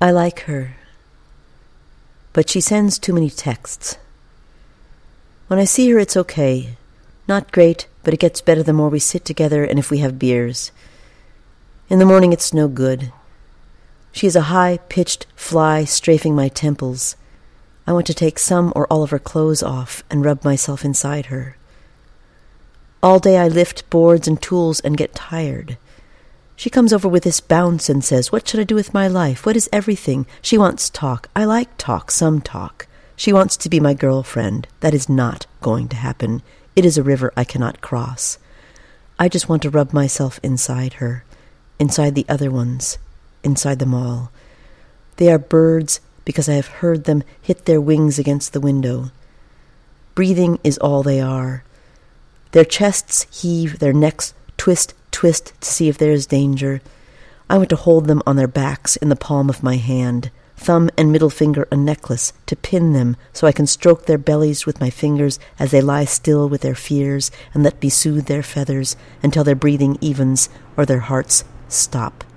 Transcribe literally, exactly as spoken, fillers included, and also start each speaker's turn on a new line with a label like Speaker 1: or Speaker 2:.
Speaker 1: I like her, but she sends too many texts. When I see her, it's okay. Not great, but it gets better the more we sit together and if we have beers. In the morning, it's no good. She is a high-pitched fly strafing my temples. I want to take some or all of her clothes off and rub myself inside her. All day I lift boards and tools and get tired. She comes over with this bounce and says, "What should I do with my life? What is everything?" She wants talk. I like talk, some talk. She wants to be my girlfriend. That is not going to happen. It is a river I cannot cross. I just want to rub myself inside her, inside the other ones, inside them all. They are birds because I have heard them hit their wings against the window. Breathing is all they are. Their chests heave, their necks twist, twist to see if there is danger. I want to hold them on their backs in the palm of my hand, thumb and middle finger a necklace, to pin them so I can stroke their bellies with my fingers as they lie still with their fears and let me soothe their feathers until their breathing evens or their hearts stop.